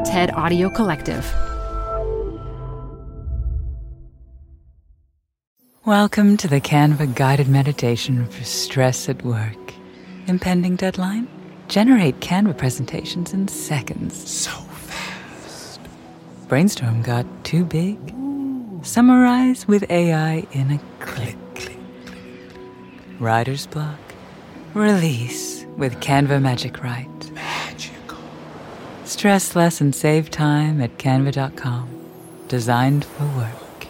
TED Audio Collective. Welcome to the Canva guided meditation for stress at work. Impending deadline? Generate Canva presentations in seconds. So fast. Brainstorm got too big? Summarize with AI in a click. Writer's block? Release with Canva Magic Write. Magical. Stress less and save time at canva.com. Designed for work.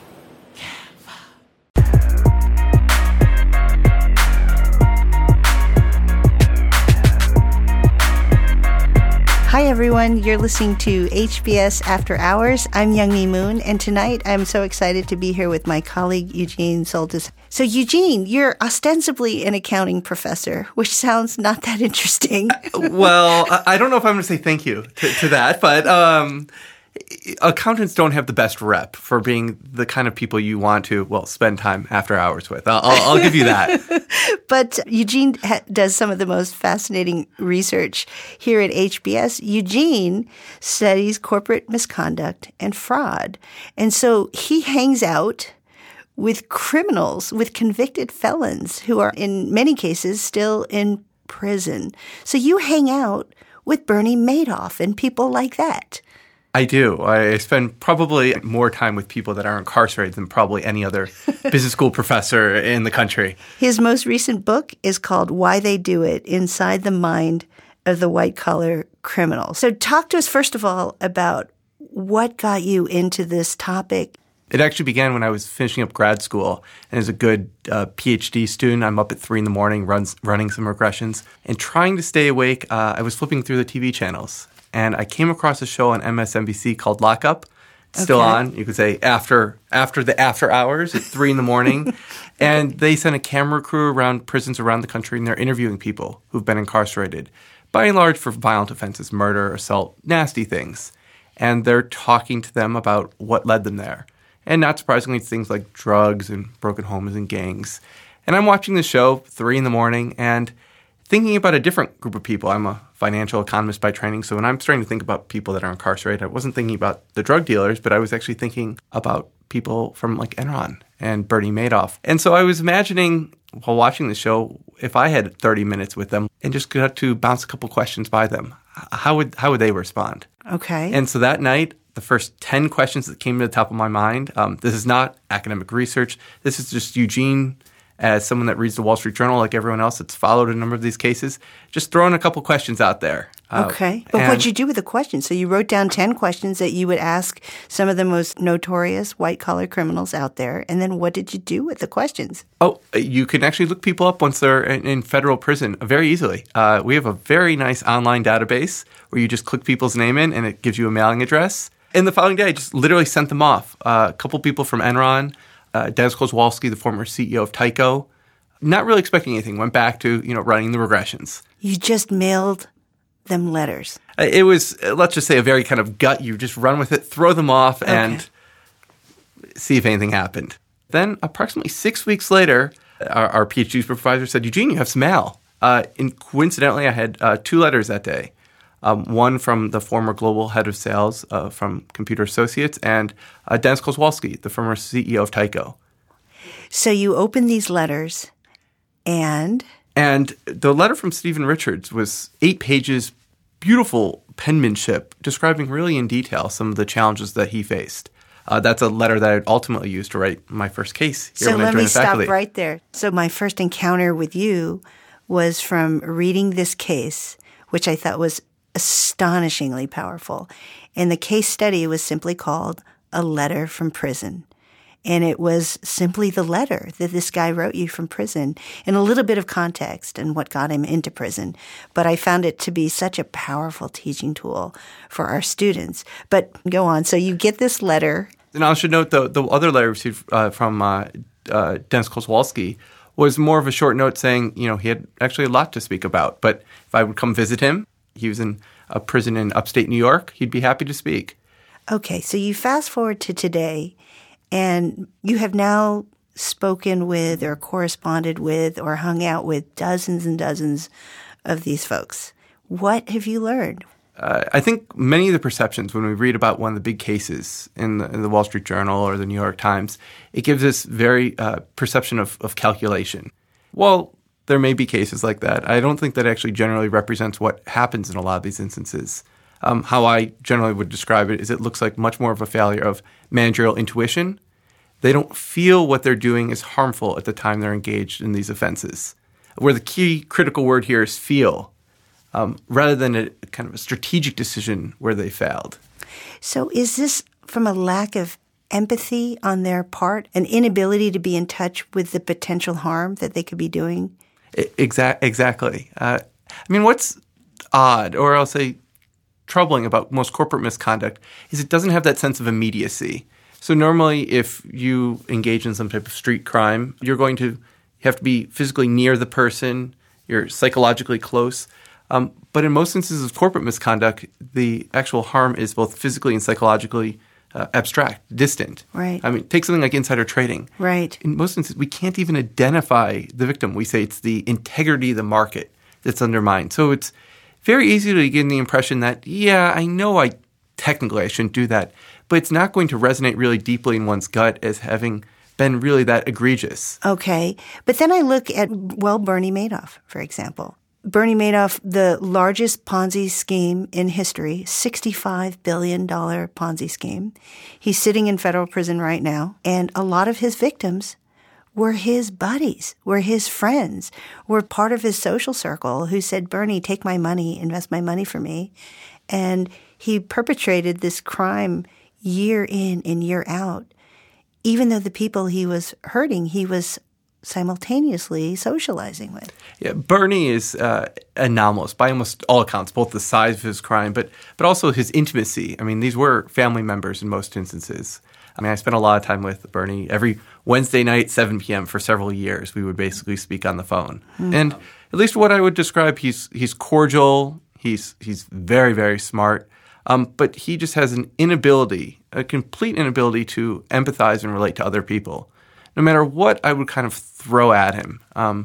Hi, everyone. You're listening to HBS After Hours. I'm Youngmi Moon, and tonight I'm so excited to be here with my colleague, Eugene Soltis. So, Eugene, you're ostensibly an accounting professor, which sounds not that interesting. Well, I don't know if I'm going to say thank you to that, but accountants don't have the best rep for being the kind of people you want to, spend time after hours with. I'll give you that. But Eugene does some of the most fascinating research here at HBS. Eugene studies corporate misconduct and fraud. And so he hangs out with criminals, with convicted felons who are in many cases still in prison. So you hang out with Bernie Madoff and people like that. I do. I spend probably more time with people that are incarcerated than probably any other business school professor in the country. His most recent book is called Why They Do It: Inside the Mind of the White-Collar Criminal. So talk to us, first of all, about what got you into this topic. It actually began when I was finishing up grad school, and as a good PhD student, I'm up at 3 a.m, running some regressions. And trying to stay awake, I was flipping through the TV channels. And I came across a show on MSNBC called Lockup. It's still on. You could say after hours at 3 a.m. And they sent a camera crew around prisons around the country, and they're interviewing people who've been incarcerated, by and large for violent offenses, murder, assault, nasty things. And they're talking to them about what led them there. And not surprisingly, it's things like drugs and broken homes and gangs. And I'm watching the show 3 a.m. and thinking about a different group of people. I'm a financial economist by training, so when I'm starting to think about people that are incarcerated, I wasn't thinking about the drug dealers, but I was actually thinking about people from like Enron and Bernie Madoff. And so I was imagining while watching the show, if I had 30 minutes with them and just got to bounce a couple questions by them, how would they respond? Okay. And so that night, the first 10 questions that came to the top of my mind, this is not academic research. This is just Eugene, as someone that reads the Wall Street Journal like everyone else that's followed a number of these cases, just throwing a couple questions out there. Okay. But what'd you do with the questions? So you wrote down 10 questions that you would ask some of the most notorious white-collar criminals out there. And then what did you do with the questions? Oh, you can actually look people up once they're in federal prison very easily. We have a very nice online database where you just click people's name in and it gives you a mailing address. And the following day, I just literally sent them off. A couple people from Enron, Dennis Kozlowski, the former CEO of Tyco, not really expecting anything, went back to, running the regressions. You just mailed them letters. It was, let's just say, a very kind of gut. You just run with it, throw them off, and see if anything happened. Then approximately 6 weeks later, our PhD supervisor said, Eugene, you have some mail. And coincidentally, I had 2 letters that day. One from the former global head of sales from Computer Associates, and Dennis Kozlowski, the former CEO of Tyco. So you opened these letters, and the letter from Stephen Richards was 8 pages, beautiful penmanship, describing really in detail some of the challenges that he faced. That's a letter that I would ultimately use to write my first case here when I joined the faculty. So let me stop right there. So my first encounter with you was from reading this case, which I thought was astonishingly powerful. And the case study was simply called A Letter from Prison. And it was simply the letter that this guy wrote you from prison, and a little bit of context and what got him into prison. But I found it to be such a powerful teaching tool for our students. But go on. So you get this letter. And I should note the other letter received from Dennis Kozlowski was more of a short note saying, he had actually a lot to speak about. But if I would come visit him, he was in a prison in upstate New York, he'd be happy to speak. Okay, so you fast forward to today, and you have now spoken with or corresponded with or hung out with dozens and dozens of these folks. What have you learned? I think many of the perceptions when we read about one of the big cases in the Wall Street Journal or the New York Times, it gives us very perception of calculation. Well, there may be cases like that. I don't think that actually generally represents what happens in a lot of these instances. How I generally would describe it is it looks like much more of a failure of managerial intuition. They don't feel what they're doing is harmful at the time they're engaged in these offenses, where the key critical word here is feel. Rather than a kind of a strategic decision where they failed. So is this from a lack of empathy on their part, an inability to be in touch with the potential harm that they could be doing? Exactly. I mean, what's odd, or I'll say troubling about most corporate misconduct is it doesn't have that sense of immediacy. So normally if you engage in some type of street crime, you have to be physically near the person, you're psychologically close. But in most instances of corporate misconduct, the actual harm is both physically and psychologically abstract, distant. Right. I mean, take something like insider trading. Right. In most instances, we can't even identify the victim. We say it's the integrity of the market that's undermined. So it's very easy to get the impression that, yeah, I know I shouldn't do that, but it's not going to resonate really deeply in one's gut as having been really that egregious. Okay. But then I look at, Bernie Madoff, for example. Bernie Madoff, the largest Ponzi scheme in history, $65 billion Ponzi scheme. He's sitting in federal prison right now, and a lot of his victims were his buddies, were his friends, were part of his social circle who said, Bernie, take my money, invest my money for me. And he perpetrated this crime year in and year out, even though the people he was hurting, he was simultaneously socializing with. Yeah, Bernie is anomalous by almost all accounts, both the size of his crime, but also his intimacy. I mean, these were family members in most instances. I mean, I spent a lot of time with Bernie. Every Wednesday night, 7 p.m. for several years, we would basically speak on the phone. Mm-hmm. And at least what I would describe, he's cordial, he's very, very smart, but he just has a complete inability to empathize and relate to other people. No matter what I would kind of throw at him.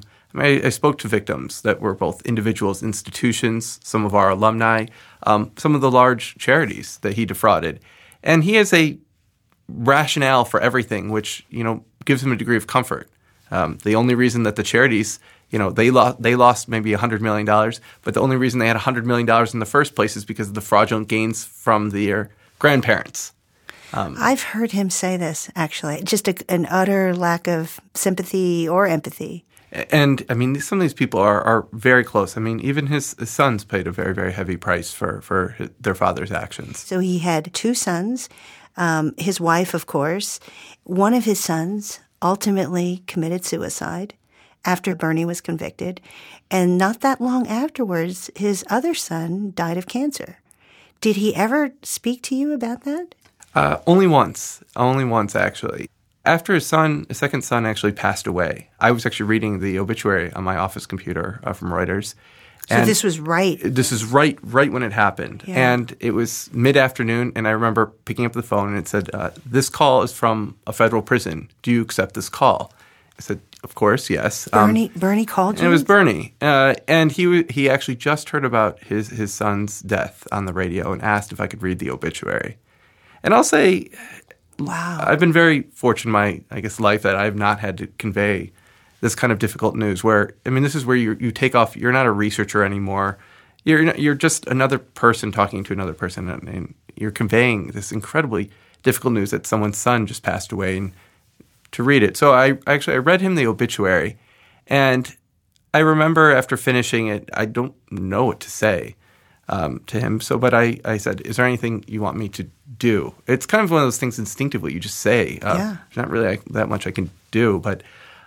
I spoke to victims that were both individuals, institutions, some of our alumni, some of the large charities that he defrauded. And he has a rationale for everything, which, gives him a degree of comfort. The only reason that the charities, they lost maybe $100 million, but the only reason they had $100 million in the first place is because of the fraudulent gains from their grandparents. I've heard him say this, actually, just an utter lack of sympathy or empathy. And, I mean, some of these people are very close. I mean, even his sons paid a very, very heavy price for their father's actions. So he had two sons, his wife, of course. One of his sons ultimately committed suicide after Bernie was convicted. And not that long afterwards, his other son died of cancer. Did he ever speak to you about that? Only once, actually. After his second son actually passed away, I was actually reading the obituary on my office computer from Reuters. So this was right. This is right when it happened. Yeah. And it was mid-afternoon, and I remember picking up the phone, and it said, this call is from a federal prison. Do you accept this call? I said, of course, yes. Bernie called you? And it was Bernie. And he actually just heard about his son's death on the radio and asked if I could read the obituary. And I'll say, wow, I've been very fortunate in my, life that I have not had to convey this kind of difficult news where, this is where you take off. You're not a researcher anymore. You're just another person talking to another person, and you're conveying this incredibly difficult news that someone's son just passed away, and to read it. So I read him the obituary, and I remember after finishing it, I don't know what to say to him. But I said, is there anything you want me to do? It's kind of one of those things instinctively you just say. There's not really that much I can do. But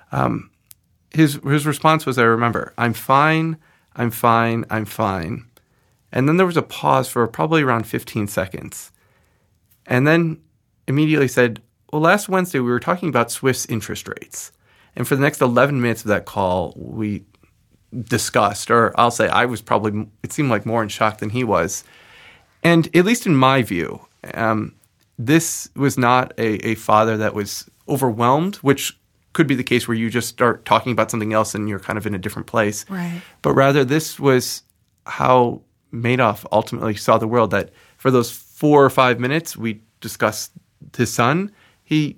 his response was, I remember, I'm fine. And then there was a pause for probably around 15 seconds. And then immediately said, well, last Wednesday we were talking about Swiss interest rates. And for the next 11 minutes of that call, we discussed, or I'll say I was probably, it seemed like more in shock than he was. And at least in my view, this was not a father that was overwhelmed, which could be the case where you just start talking about something else and you're kind of in a different place. Right. But rather this was how Madoff ultimately saw the world, that for those 4 or 5 minutes we discussed his son, he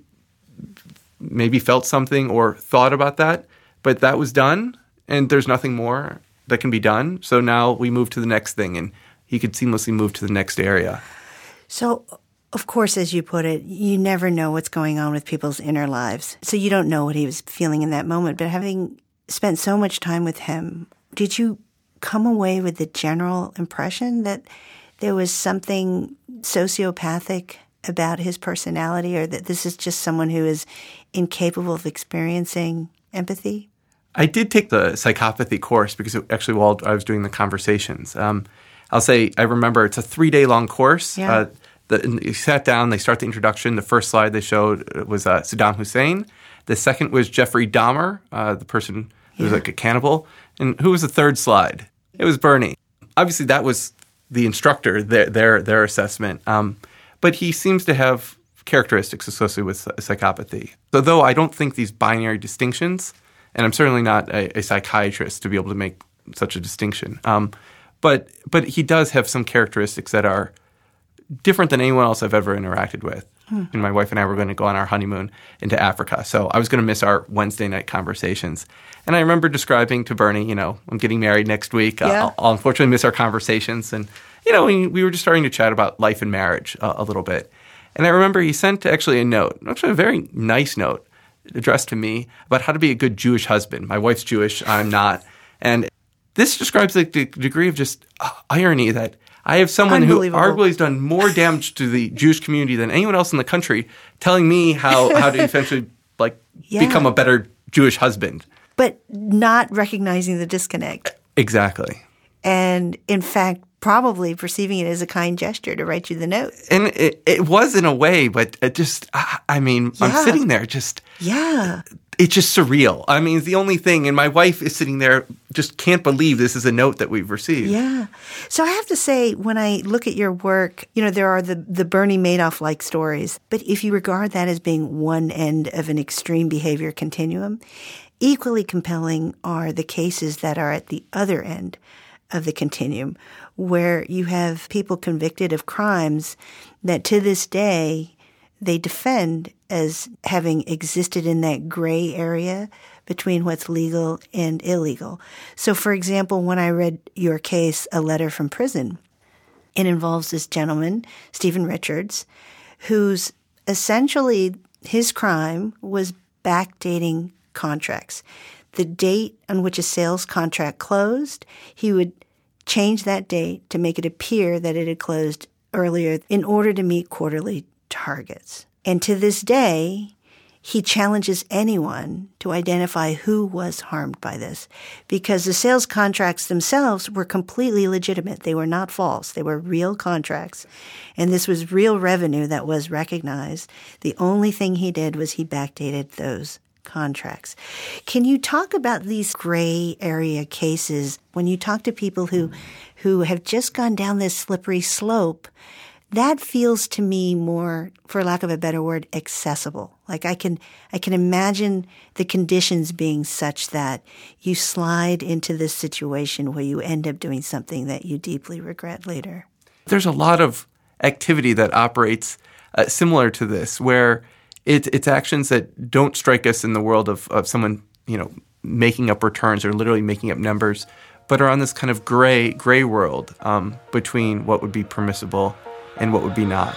maybe felt something or thought about that, but that was done, and there's nothing more that can be done. So now we move to the next thing, and he could seamlessly move to the next area. So, of course, as you put it, you never know what's going on with people's inner lives. So you don't know what he was feeling in that moment. But having spent so much time with him, did you come away with the general impression that there was something sociopathic about his personality, or that this is just someone who is incapable of experiencing empathy? I did take the psychopathy course because actually while I was doing the conversations, I'll say I remember it's a 3-day-long course. Yeah. You sat down, they start the introduction. The first slide they showed was Saddam Hussein. The second was Jeffrey Dahmer, the person who was like a cannibal. And who was the third slide? It was Bernie. Obviously, that was the instructor, their assessment. But he seems to have characteristics associated with psychopathy. So though I don't think these binary distinctions, and I'm certainly not a psychiatrist to be able to make such a distinction, but he does have some characteristics that are different than anyone else I've ever interacted with. And my wife and I were going to go on our honeymoon into Africa. So I was going to miss our Wednesday night conversations. And I remember describing to Bernie, I'm getting married next week. Yeah. I'll unfortunately miss our conversations. And, we were just starting to chat about life and marriage a little bit. And I remember he sent actually a note, actually a very nice note addressed to me about how to be a good Jewish husband. My wife's Jewish, I'm not. And this describes the degree of just irony that I have someone who arguably has done more damage to the Jewish community than anyone else in the country telling me how to essentially become a better Jewish husband. But not recognizing the disconnect. Exactly. And in fact, probably perceiving it as a kind gesture to write you the note. And it was in a way, but it just, I'm sitting there just. Yeah. It's just surreal. It's the only thing. And my wife is sitting there, just can't believe this is a note that we've received. Yeah. So I have to say, when I look at your work, there are the Bernie Madoff-like stories. But if you regard that as being one end of an extreme behavior continuum, equally compelling are the cases that are at the other end of the continuum, where you have people convicted of crimes that to this day they defend as having existed in that gray area between what's legal and illegal. So, for example, when I read your case, A Letter from Prison, it involves this gentleman, Stephen Richards, whose essentially his crime was backdating contracts. The date on which a sales contract closed, he would change that date to make it appear that it had closed earlier in order to meet quarterly targets. And to this day, he challenges anyone to identify who was harmed by this, because the sales contracts themselves were completely legitimate. They were not false. They were real contracts. And this was real revenue that was recognized. The only thing he did was he backdated those contracts. Can you talk about these gray area cases when you talk to people who have just gone down this slippery slope? That feels to me more, for lack of a better word, accessible. Like I can imagine the conditions being such that you slide into this situation where you end up doing something that you deeply regret later. There's a lot of activity that operates similar to this, where it's actions that don't strike us in the world of someone, making up returns or literally making up numbers, but are on this kind of gray world between what would be permissible and what would be not.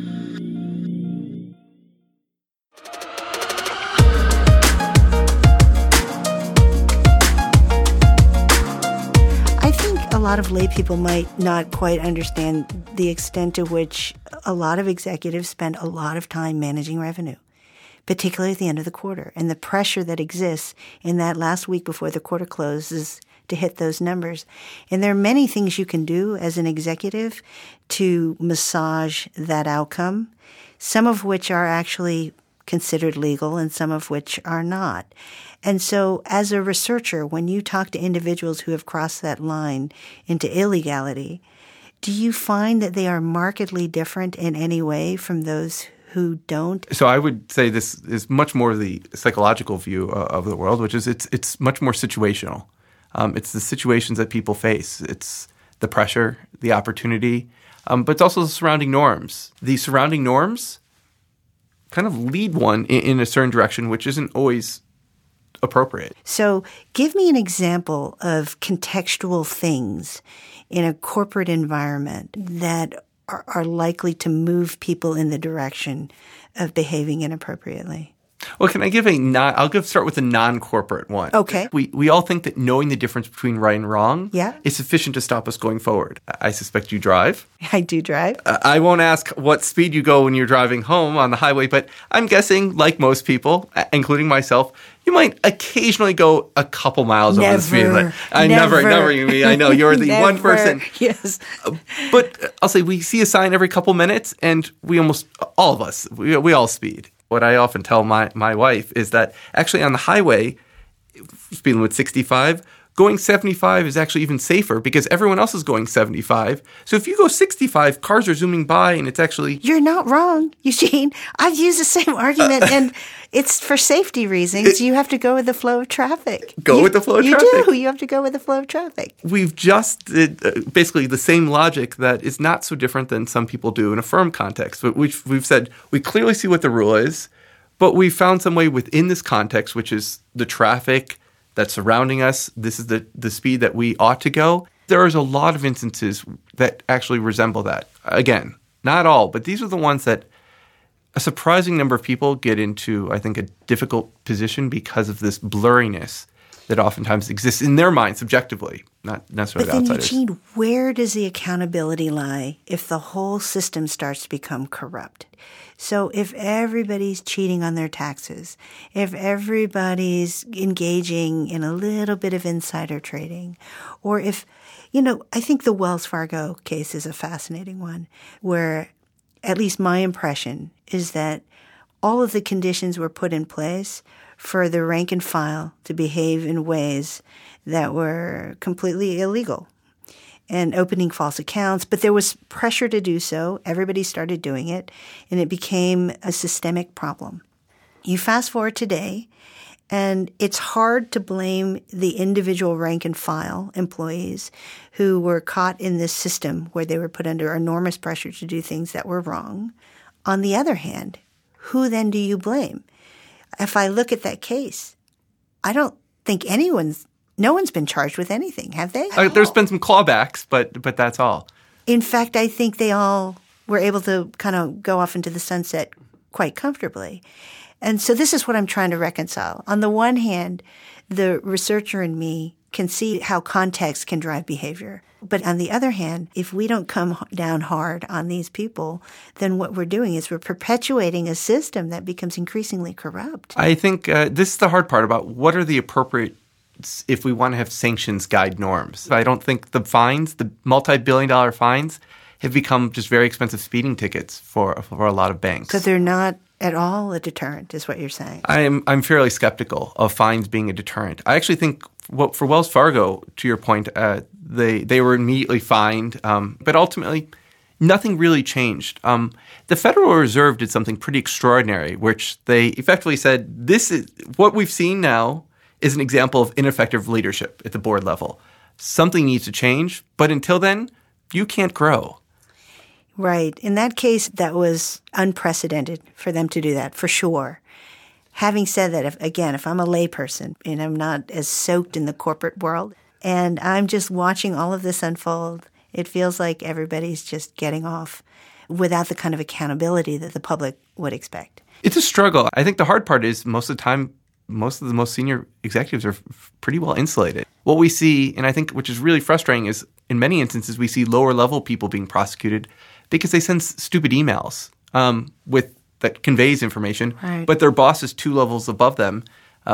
I think a lot of lay people might not quite understand the extent to which a lot of executives spend a lot of time managing revenue, particularly at the end of the quarter, and the pressure that exists in that last week before the quarter closes to hit those numbers. And there are many things you can do as an executive to massage that outcome, some of which are actually considered legal and some of which are not. And so as a researcher, when you talk to individuals who have crossed that line into illegality, do you find that they are markedly different in any way from those who don't? So I would say this is much more the psychological view of the world, which is it's much more situational. It's the situations that people face. It's the pressure, the opportunity, but it's also the surrounding norms. The surrounding norms kind of lead one in a certain direction, which isn't always appropriate. So give me an example of contextual things in a corporate environment that are likely to move people in the direction of behaving inappropriately. Well, can I give start with a non-corporate one. Okay. We all think that knowing the difference between right and wrong Yeah. is sufficient to stop us going forward. I suspect you drive. I do drive. I won't ask what speed you go when you're driving home on the highway, but I'm guessing, like most people, including myself, you might occasionally go a couple miles over the speed limit. Never, you mean. I know, you're the one person. Yes. But I'll say we see a sign every couple minutes, and we all speed. What I often tell my wife is that actually on the highway, speed limit 65, going 75 is actually even safer because everyone else is going 75. So if you go 65, cars are zooming by and it's actually... You're not wrong, Eugene. I've used the same argument, and it's for safety reasons. You have to go with the flow of traffic. With the flow of traffic. You do. You have to go with the flow of traffic. We've just basically the same logic that is not so different than some people do in a firm context. But we've said we clearly see what the rule is, but we found some way within this context, which is the traffic that's surrounding us. This is the speed that we ought to go. There is a lot of instances that actually resemble that. Again, not all, but these are the ones that a surprising number of people get into, I think, a difficult position because of this blurriness that oftentimes exists in their mind subjectively, not necessarily but then, outsiders. Eugene, where does the accountability lie if the whole system starts to become corrupt? So if everybody's cheating on their taxes, if everybody's engaging in a little bit of insider trading, or if, I think the Wells Fargo case is a fascinating one where at least my impression is that all of the conditions were put in place for the rank and file to behave in ways that were completely illegal and opening false accounts. But there was pressure to do so. Everybody started doing it, and it became a systemic problem. You fast forward today, and it's hard to blame the individual rank and file employees who were caught in this system where they were put under enormous pressure to do things that were wrong. On the other hand, who then do you blame? If I look at that case, I don't think no one's been charged with anything, have they? There's been some clawbacks, but that's all. In fact, I think they all were able to kind of go off into the sunset quite comfortably. And so this is what I'm trying to reconcile. On the one hand, the researcher in me can see how context can drive behavior. But on the other hand, if we don't come down hard on these people, then what we're doing is we're perpetuating a system that becomes increasingly corrupt. I think this is the hard part about what are the appropriate, if we want to have sanctions guide norms. I don't think the fines, the multi-billion-dollar fines, have become just very expensive speeding tickets for a lot of banks. So they're not at all a deterrent, is what you're saying. I'm fairly skeptical of fines being a deterrent. I actually think for Wells Fargo, to your point, they were immediately fined, but ultimately nothing really changed. The Federal Reserve did something pretty extraordinary, which they effectively said, this is what we've seen now is an example of ineffective leadership at the board level. Something needs to change, but until then, you can't grow. Right. In that case, that was unprecedented for them to do that, for sure. Having said that, if I'm a layperson and I'm not as soaked in the corporate world and I'm just watching all of this unfold, it feels like everybody's just getting off without the kind of accountability that the public would expect. It's a struggle. I think the hard part is most of the time, most of the most senior executives are pretty well insulated. What we see, and I think which is really frustrating, is in many instances we see lower level people being prosecuted because they send stupid emails that conveys information, right. But their boss is 2 levels above them,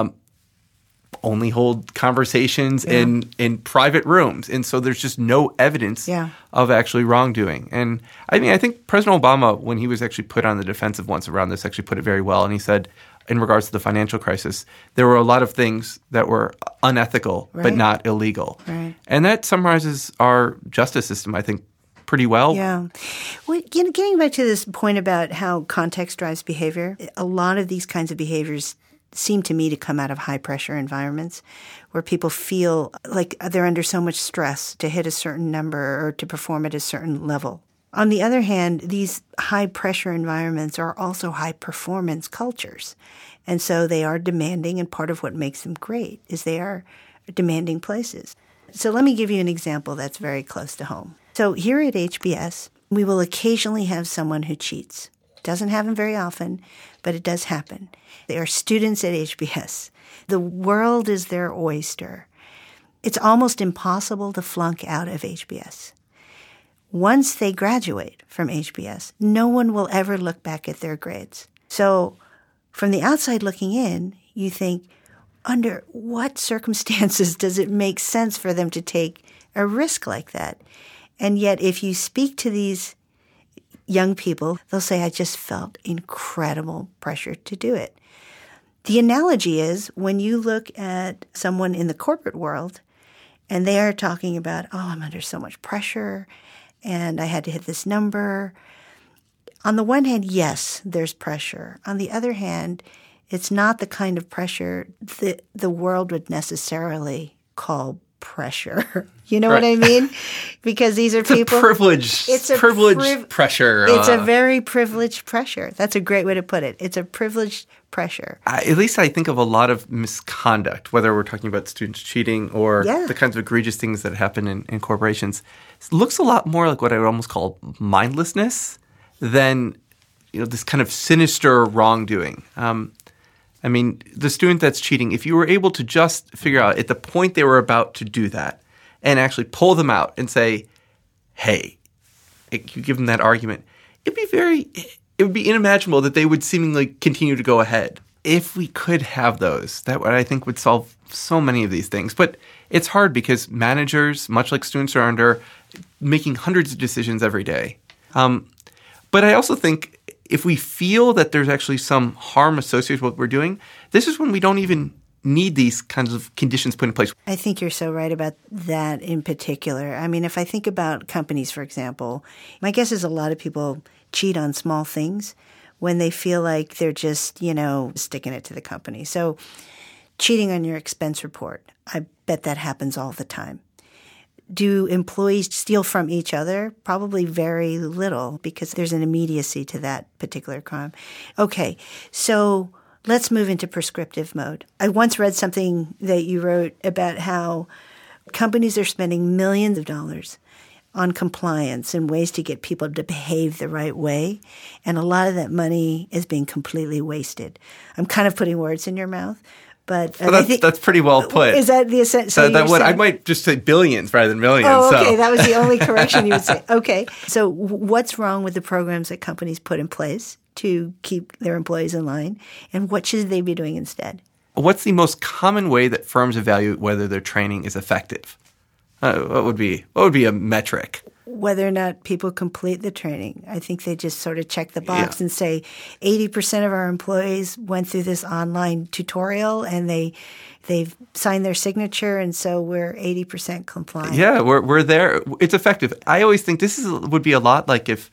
only hold conversations in private rooms. And so there's just no evidence of actually wrongdoing. And I mean, I think President Obama, when he was actually put on the defensive once around this, actually put it very well. And he said, in regards to the financial crisis, there were a lot of things that were unethical, but not illegal. Right. And that summarizes our justice system, I think, pretty well. Yeah. Well, getting back to this point about how context drives behavior, a lot of these kinds of behaviors seem to me to come out of high-pressure environments where people feel like they're under so much stress to hit a certain number or to perform at a certain level. On the other hand, these high-pressure environments are also high-performance cultures. And so they are demanding, and part of what makes them great is they are demanding places. So let me give you an example that's very close to home. So here at HBS, we will occasionally have someone who cheats. Doesn't happen very often, but it does happen. They are students at HBS. The world is their oyster. It's almost impossible to flunk out of HBS. Once they graduate from HBS, no one will ever look back at their grades. So from the outside looking in, you think, under what circumstances does it make sense for them to take a risk like that? And yet if you speak to these young people, they'll say, I just felt incredible pressure to do it. The analogy is when you look at someone in the corporate world and they are talking about, oh, I'm under so much pressure and I had to hit this number. On the one hand, yes, there's pressure. On the other hand, it's not the kind of pressure that the world would necessarily call pressure. You know what I mean? Because these are people. It's a privileged pressure. It's a very privileged pressure. That's a great way to put it. It's a privileged pressure. At least I think of a lot of misconduct, whether we're talking about students cheating or the kinds of egregious things that happen in corporations. It looks a lot more like what I would almost call mindlessness than this kind of sinister wrongdoing. I mean, the student that's cheating, if you were able to just figure out at the point they were about to do that and actually pull them out and say, hey, you give them that argument, it would be unimaginable that they would seemingly continue to go ahead. If we could have those, that I think would solve so many of these things. But it's hard because managers, much like students, are under making hundreds of decisions every day. But I also think if we feel that there's actually some harm associated with what we're doing, this is when we don't even need these kinds of conditions put in place. I think you're so right about that in particular. I mean, if I think about companies, for example, my guess is a lot of people cheat on small things when they feel like they're just, sticking it to the company. So cheating on your expense report, I bet that happens all the time. Do employees steal from each other? Probably very little because there's an immediacy to that particular crime. Okay, so let's move into prescriptive mode. I once read something that you wrote about how companies are spending millions of dollars on compliance and ways to get people to behave the right way, and a lot of that money is being completely wasted. I'm kind of putting words in your mouth. But that's pretty well put. Is that the essence? So I might just say billions rather than millions. Oh, okay. That was the only correction you would say. Okay. So what's wrong with the programs that companies put in place to keep their employees in line? And what should they be doing instead? What's the most common way that firms evaluate whether their training is effective? What would be a metric? Whether or not people complete the training. I think they just sort of check the box and say 80% of our employees went through this online tutorial and they've signed their signature, and so we're 80% compliant. Yeah, we're there. It's effective. I always think this would be a lot like if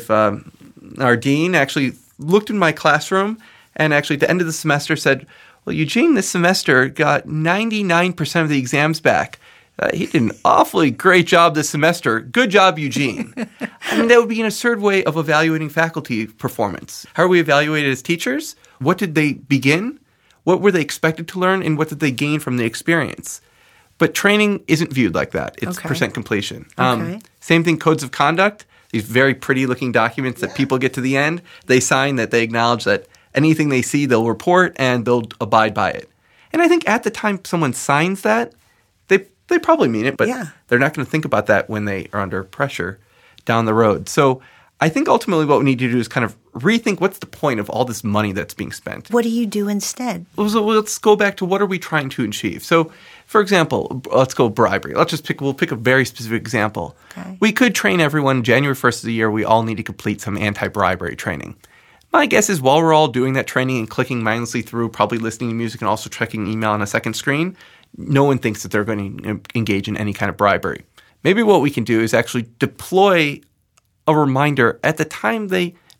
our dean actually looked in my classroom and actually at the end of the semester said, well, Eugene this semester got 99% of the exams back. He did an awfully great job this semester. Good job, Eugene. I mean, that would be an absurd way of evaluating faculty performance. How are we evaluated as teachers? What did they begin? What were they expected to learn? And what did they gain from the experience? But training isn't viewed like that. It's percent completion. Same thing, codes of conduct, these very pretty-looking documents that people get to the end. They sign that they acknowledge that anything they see, they'll report and they'll abide by it. And I think at the time someone signs that, they probably mean it, but they're not going to think about that when they are under pressure down the road. So I think ultimately what we need to do is kind of rethink what's the point of all this money that's being spent. What do you do instead? So let's go back to what are we trying to achieve. So, for example, let's go bribery. We'll pick a very specific example. Okay. We could train everyone January 1st of the year. We all need to complete some anti-bribery training. My guess is while we're all doing that training and clicking mindlessly through, probably listening to music and also checking email on a second screen, no one thinks that they're going to engage in any kind of bribery. Maybe what we can do is actually deploy a reminder at the time they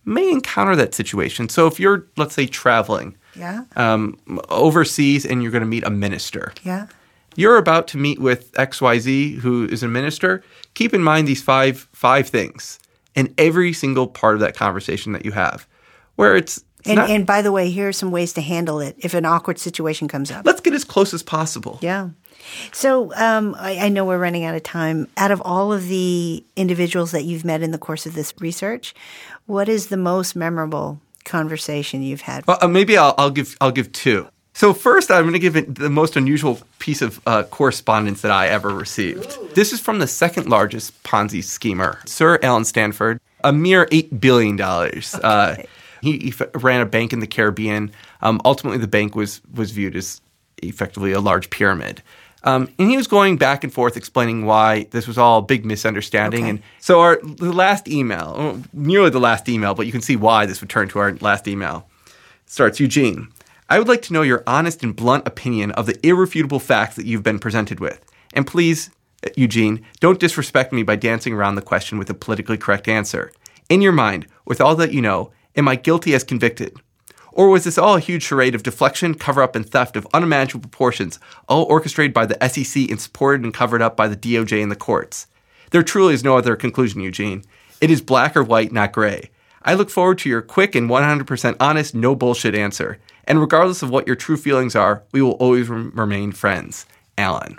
may encounter that situation. So if you're, let's say, traveling Yeah. Overseas and you're going to meet a minister. Yeah. You're about to meet with XYZ, who is a minister. Keep in mind these five things in every single part of that conversation that you have, where it's not, And by the way, here are some ways to handle it if an awkward situation comes up. let's get as close as possible. Yeah. So I know we're running out of time. Out of all of the individuals that you've met in the course of this research, what is the most memorable conversation you've had? Well, maybe I'll give two. So first, I'm going to give it the most unusual piece of correspondence that I ever received. Ooh. This is from the second largest Ponzi schemer, Sir Alan Stanford, a mere $8 billion. Okay. He ran a bank in the Caribbean. Ultimately, the bank was viewed as effectively a large pyramid. And he was going back and forth explaining why this was all a big misunderstanding. Okay. And so the last email, nearly the last email, but you can see why this would turn to our last email, starts, Eugene, I would like to know your honest and blunt opinion of the irrefutable facts that you've been presented with. And please, Eugene, don't disrespect me by dancing around the question with a politically correct answer. In your mind, with all that you know, am I guilty as convicted? Or was this all a huge charade of deflection, cover-up, and theft of unimaginable proportions, all orchestrated by the SEC and supported and covered up by the DOJ and the courts? There truly is no other conclusion, Eugene. It is black or white, not gray. I look forward to your quick and 100% honest, no bullshit answer. And regardless of what your true feelings are, we will always remain friends. Alan.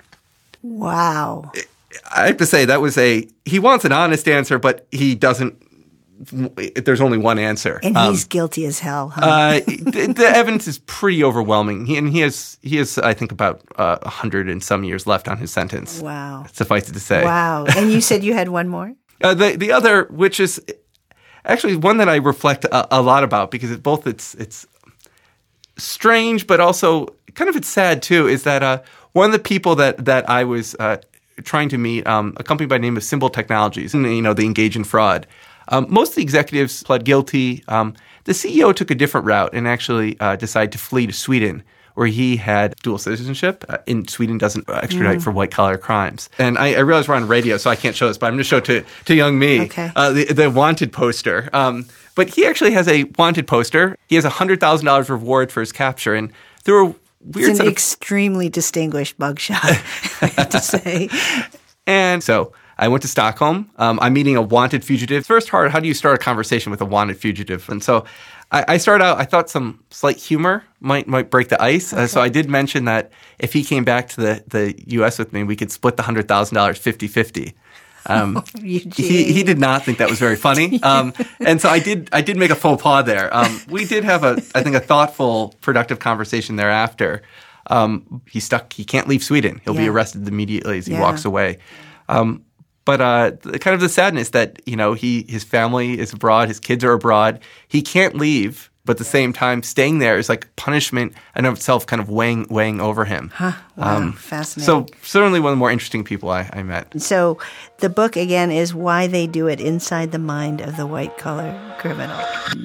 Wow. I have to say, he wants an honest answer, but he doesn't. There's only one answer. And he's guilty as hell. Huh? The evidence is pretty overwhelming. He has, I think, about 100 and some years left on his sentence. Wow. Suffice it to say. Wow. And you said you had one more? The other, which is actually one that I reflect a lot about because it's strange, but also kind of it's sad too, is that one of the people that I was trying to meet, a company by the name of Symbol Technologies, and they engage in fraud. Most of the executives pled guilty. The CEO took a different route and actually decided to flee to Sweden, where he had dual citizenship. In Sweden doesn't extradite for white-collar crimes. And I realize we're on radio, so I can't show this, but I'm going to show it to young me, okay. The wanted poster. But he actually has a wanted poster. He has $100,000 reward for his capture. And there were weird It's an extremely distinguished mugshot, I have to say. And so I went to Stockholm. I'm meeting a wanted fugitive. First, how do you start a conversation with a wanted fugitive? And so I started out, I thought some slight humor might break the ice. Okay. So I did mention that if he came back to the U.S. with me, we could split the $100,000 50-50. He did not think that was very funny. And so I did make a faux pas there. We did have I think a thoughtful, productive conversation thereafter. He can't leave Sweden. He'll be arrested immediately as he walks away. But kind of the sadness that, his family is abroad, his kids are abroad. He can't leave, but at the same time, staying there is like punishment in of itself kind of weighing over him. Huh. Wow, fascinating. So certainly one of the more interesting people I met. So the book, again, is Why They Do It Inside the Mind of the White-Collar Criminal.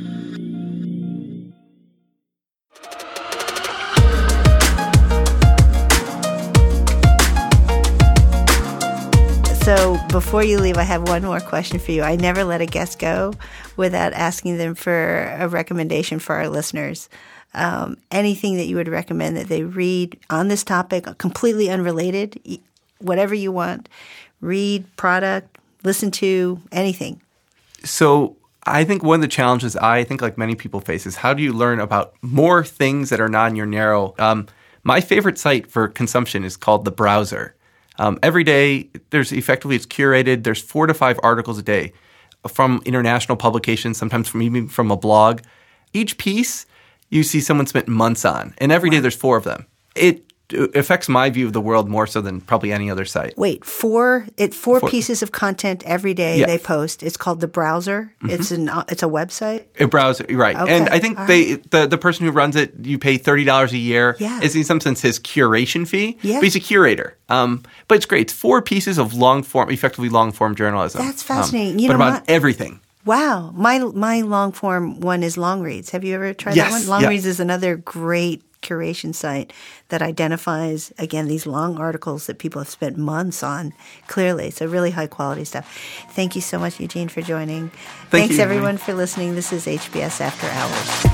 So before you leave, I have one more question for you. I never let a guest go without asking them for a recommendation for our listeners. Anything that you would recommend that they read on this topic, completely unrelated, whatever you want, read, product, listen to, anything. So I think one of the challenges I think like many people face is how do you learn about more things that are not in your narrow. My favorite site for consumption is called The Browser. Every day, it's curated. There's 4 to 5 articles a day from international publications, sometimes even from a blog. Each piece, you see someone spent months on. And every day, there's 4 of them. It affects my view of the world more so than probably any other site. Wait, four pieces of content every day they post. It's called The Browser. Mm-hmm. It's a website? A browser, right. Okay. And I think the person who runs it, you pay $30 a year. Yeah. Is in some sense his curation fee. Yeah. But he's a curator. But it's great. It's 4 pieces of effectively long-form journalism. That's fascinating. About everything. Wow. My long-form one is Long Reads. Have you ever tried that one? Long Reads is another great curation site that identifies, again, these long articles that people have spent months on. Clearly, it's a really high quality stuff. Thanks so much, Eugene, for joining. Thanks, everyone, for listening. This is HBS After Hours.